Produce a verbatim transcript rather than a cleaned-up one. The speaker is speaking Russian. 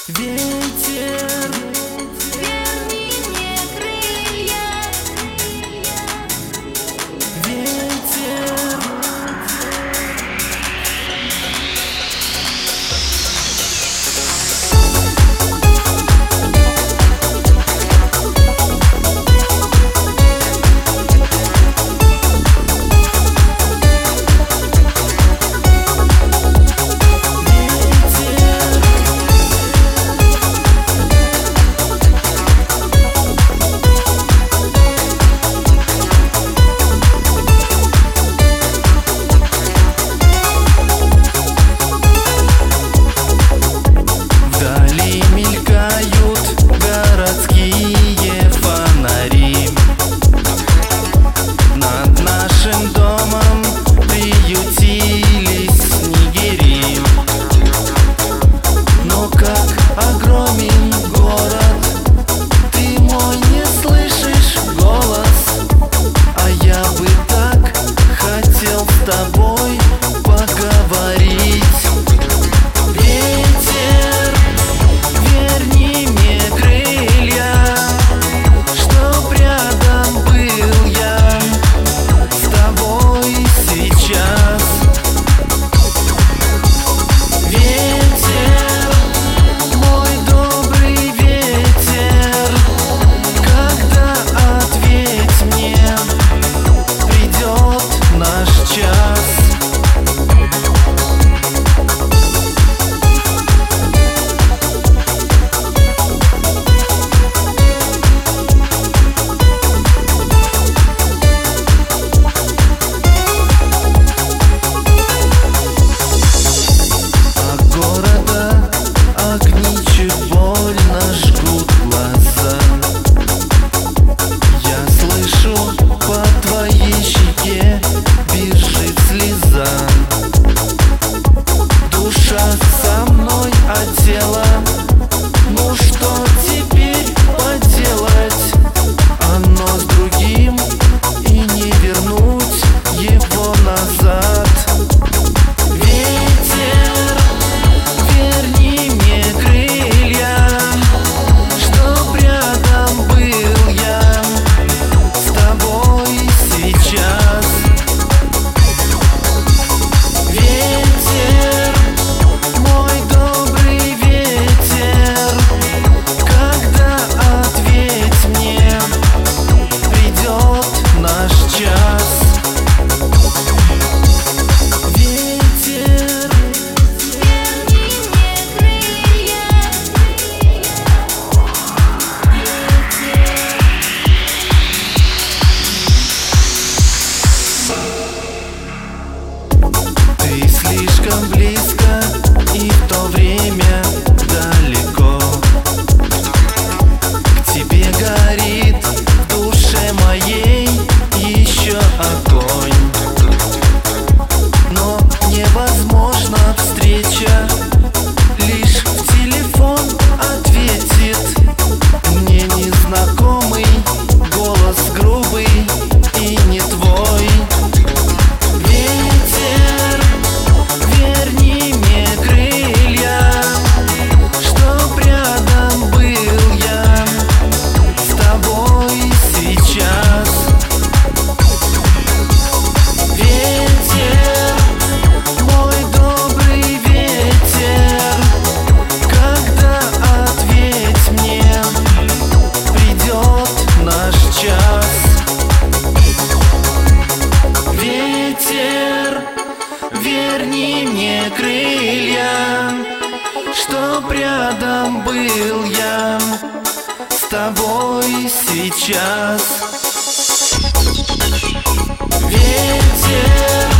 Ветер, верни мне крылья. ветер. С тобой поговорить. Ветер, верни мне крылья, чтоб рядом был я с тобой сейчас. Ветер, мой добрый ветер, когда ответь мне, придет наш час. От города огни чуть больно жгут глаза. Я слышу, по твоей щеке бежит слеза. Душа со мной, а тело, ну что теперь поделать? Оно с другим, и не вернуть его назад. Ветер, верни мне крылья, чтоб рядом был я с тобой сейчас. Ветер, мой добрый ветер, когда ответь мне, придет наш час. Ветер, Верни мне крылья. ты слишком близко и в то время далеко. К тебе горит в душе моей еще огонь, но невозможна встреча, лишь в телефон ответит мне незнакомый голос, грубый и не твой. Ветер, верни мне крылья, чтоб рядом был я с тобой сейчас. Ветер, мой добрый ветер, когда ответь мне, придет наш час. Ветер, верни мне крылья, чтоб рядом был я с тобой сейчас. Ветер,